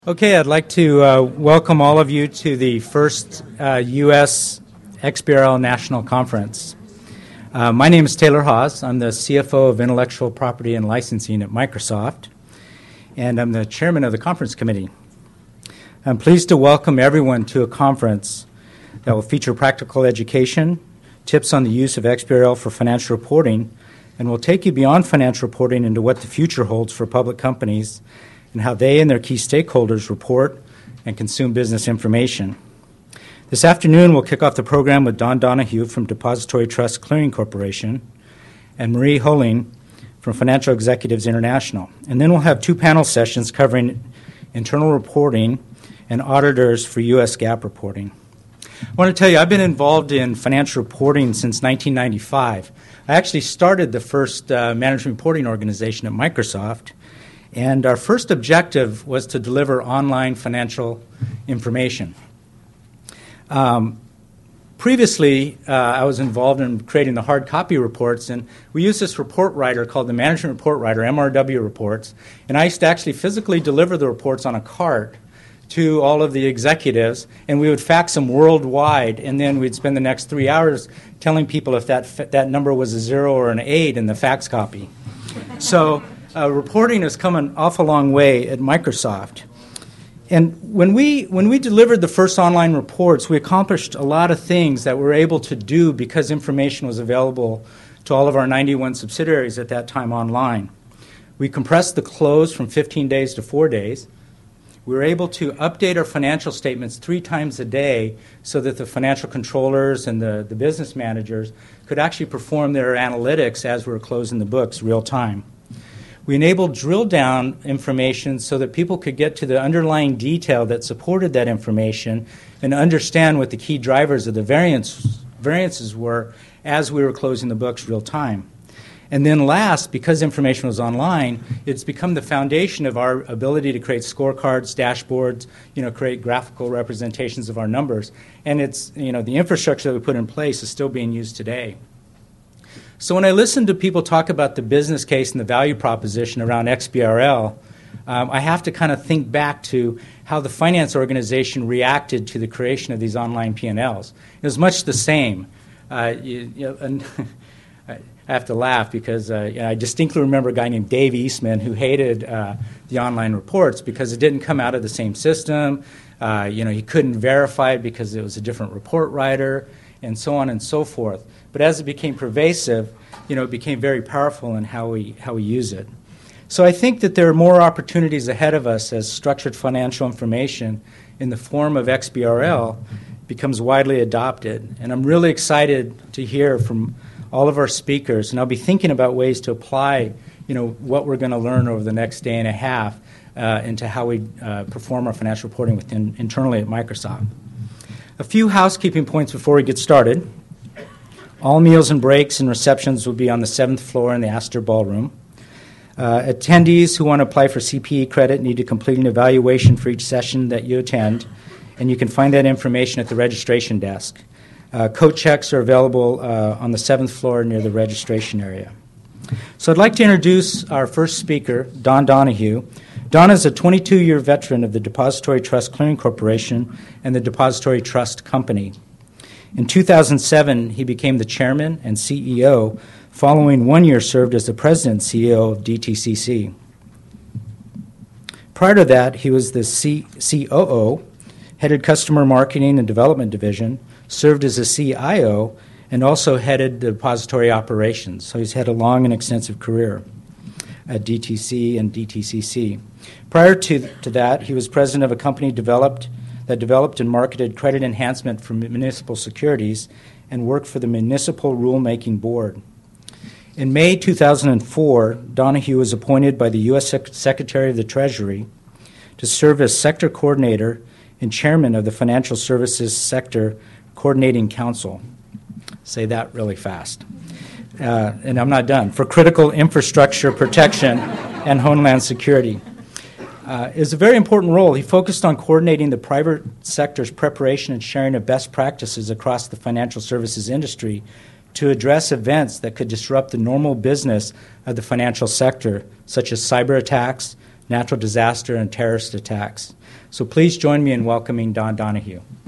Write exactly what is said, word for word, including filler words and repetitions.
Okay, I'd like to uh, welcome all of you to the first uh, U S X B R L National Conference. Uh, my name is Taylor Haas. I'm the C F O of Intellectual Property and Licensing at Microsoft, and I'm the chairman of the conference committee. I'm pleased to welcome everyone to a conference that will feature practical education, tips on the use of X B R L for financial reporting, and will take you beyond financial reporting into what the future holds for public companies and how they and their key stakeholders report and consume business information. This afternoon, we'll kick off the program with Don Donahue from Depository Trust Clearing Corporation and Marie Holing from Financial Executives International. And then we'll have two panel sessions covering internal reporting and auditors for U S GAAP reporting. I want to tell you, I've been involved in financial reporting since nineteen ninety-five. I actually started the first uh, management reporting organization at Microsoft, and our first objective was to deliver online financial information. Um, previously, uh, I was involved in creating the hard copy reports, and we used this report writer called the Management Report Writer, M R W reports, and I used to actually physically deliver the reports on a cart to all of the executives, and we would fax them worldwide, and then we'd spend the next three hours telling people if that, f- that number was a zero or an eight in the fax copy. So Uh, reporting has come an awful long way at Microsoft. And when we when we delivered the first online reports, we accomplished a lot of things that we were able to do because information was available to all of our ninety-one subsidiaries at that time online. We compressed the close from fifteen days to four days. We were able to update our financial statements three times a day so that the financial controllers and the, the business managers could actually perform their analytics as we were closing the books real time. We enabled drill-down information so that people could get to the underlying detail that supported that information and understand what the key drivers of the variance, variances were as we were closing the books real time. And then last, because information was online, it's become the foundation of our ability to create scorecards, dashboards, you know, create graphical representations of our numbers. And it's, you know, the infrastructure that we put in place is still being used today. So when I listen to people talk about the business case and the value proposition around X B R L, um, I have to kind of think back to how the finance organization reacted to the creation of these online P and Ls. It was much the same. Uh, you, you know, and I have to laugh because uh, you know, I distinctly remember a guy named Dave Eastman who hated uh, the online reports because it didn't come out of the same system. Uh, you know, he couldn't verify it because it was a different report writer, and so on and so forth. But as it became pervasive, you know, it became very powerful in how we how we use it. So I think that there are more opportunities ahead of us as structured financial information in the form of X B R L becomes widely adopted. And I'm really excited to hear from all of our speakers, and I'll be thinking about ways to apply, you know, what we're going to learn over the next day and a half uh, into how we uh, perform our financial reporting within internally at Microsoft. A few housekeeping points before we get started. All meals and breaks and receptions will be on the seventh floor in the Astor Ballroom. Uh, attendees who want to apply for C P E credit need to complete an evaluation for each session that you attend, and you can find that information at the registration desk. Uh, coat checks are available uh, on the seventh floor near the registration area. So I'd like to introduce our first speaker, Don Donahue. Don is a twenty-two-year veteran of the Depository Trust Clearing Corporation and the Depository Trust Company. In two thousand seven, he became the chairman and C E O, following one year served as the president and C E O of D T C C. Prior to that, he was the C- COO, headed Customer Marketing and Development Division, served as a C I O, and also headed the depository operations. So he's had a long and extensive career at D T C and D T C C. Prior to, to that, he was president of a company developed that developed and marketed credit enhancement for municipal securities and worked for the Municipal Rulemaking Board. In May two thousand four, Donahue was appointed by the U S Sec- Secretary of the Treasury to serve as sector coordinator and chairman of the Financial Services Sector Coordinating Council. Say that really fast. Uh, and I'm not done. For critical infrastructure protection and homeland security. Uh, is a very important role. He focused on coordinating the private sector's preparation and sharing of best practices across the financial services industry to address events that could disrupt the normal business of the financial sector, such as cyber attacks, natural disaster and terrorist attacks. So please join me in welcoming Don Donohue.